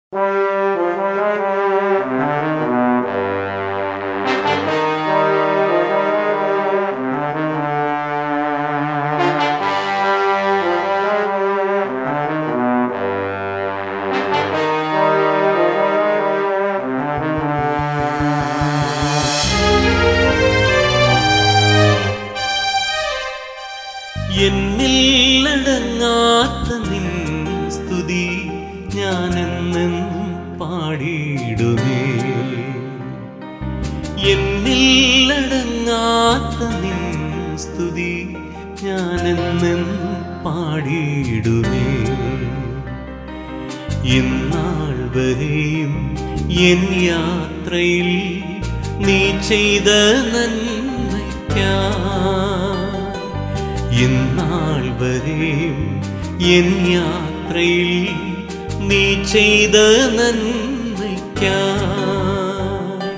എന്നിലടങ്ങാത്ത നിൻ സ്തുതി ഞാനെന്നും പാടിയിടുമേ. എന്നിലടങ്ങാത്ത നിൻ സ്തുതി ഞാനെന്നും പാടിയിടുമേ. ഇന്നാൾ വരെയും എൻ യാത്രയിൽ നീ ചെയ്ത നന്മയ്ക്കായി, ഇന്നാൾ വരെയും എൻ യാത്രയിൽ നീ ചെയ്ത നന്മയ്ക്കായി,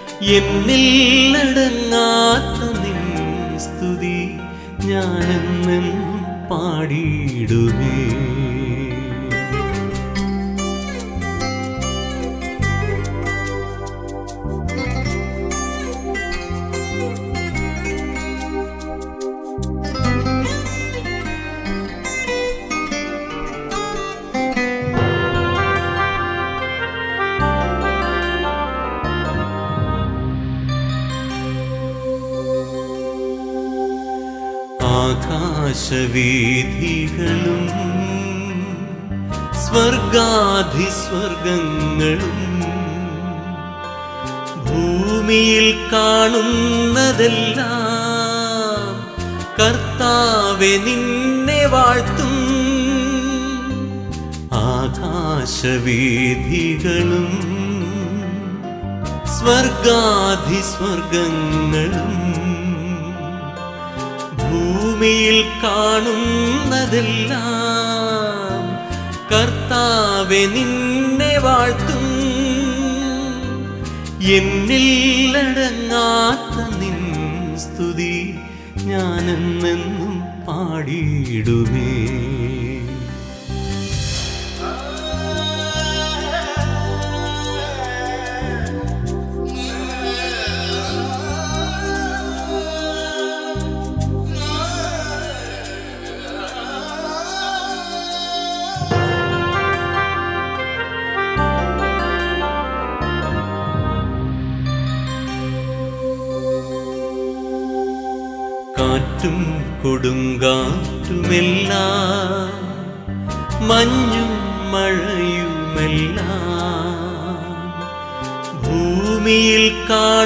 എന്നിലടങ്ങാത്ത നിൻ സ്തുതി ഞാനെന്നും പാടിയിടുമേ. ആകാശവീഥികളും സ്വർഗാധിസ്വർഗങ്ങളും ഭൂമിയിൽ കാണുന്നതെല്ലാം കർത്താവേ നിന്നെ വാഴ്ത്തും. ആകാശവീഥികളും സ്വർഗാധിസ്വർഗങ്ങളും ഭൂമിയിൽ കാണുന്നതെല്ലാം കർത്താവേ നിന്നെ വാഴ്ത്തും. എന്നിലടങ്ങാത്ത നിൻ സ്തുതി ഞാനെന്നെന്നും പാടിയിടുമേ. കാറ്റും കൊടുങ്കാറ്റുമെല്ലാം മഞ്ഞും മഴയുമെല്ലാം ഭൂമിയിൽ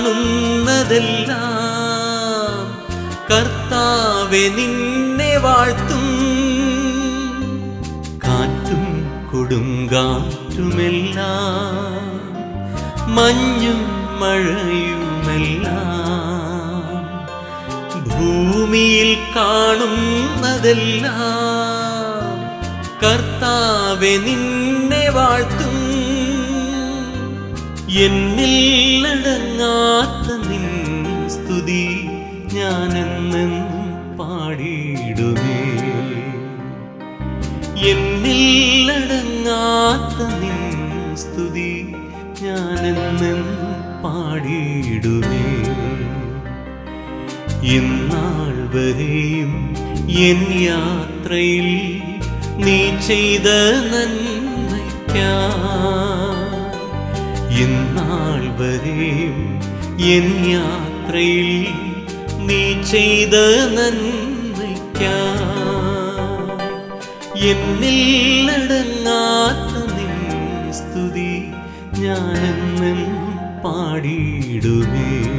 കാണുന്നതെല്ലാം കർത്താവേ നിന്നെ വാഴ്ത്തും. കാറ്റും കൊടുങ്കാറ്റുമെല്ലാം മഞ്ഞും മഴയുമെല്ലാം ഭൂമിയിൽ കാണുന്നതെല്ലാം കർത്താവേ നിന്നെ വാഴ്ത്തും. എന്നിലടങ്ങാത്ത നിൻ സ്തുതി ഞാനെന്നും പാടിയിടുമേ. എന്നിലടങ്ങാത്ത നിൻ സ്തുതി ഞാനെന്നും പാടിയിടുമേ. ഇന്നാൾ വരെയും എൻ യാത്രയിൽ നീ ചെയ്ത നന്മയ്ക്കായി, ഇന്നാൾ വരെയും എൻ യാത്രയിൽ നീ ചെയ്ത നന്മയ്ക്കായി, എന്നിലടങ്ങാത്ത നിൻ സ്തുതി ഞാനെന്നും പാടിയിടുമേ.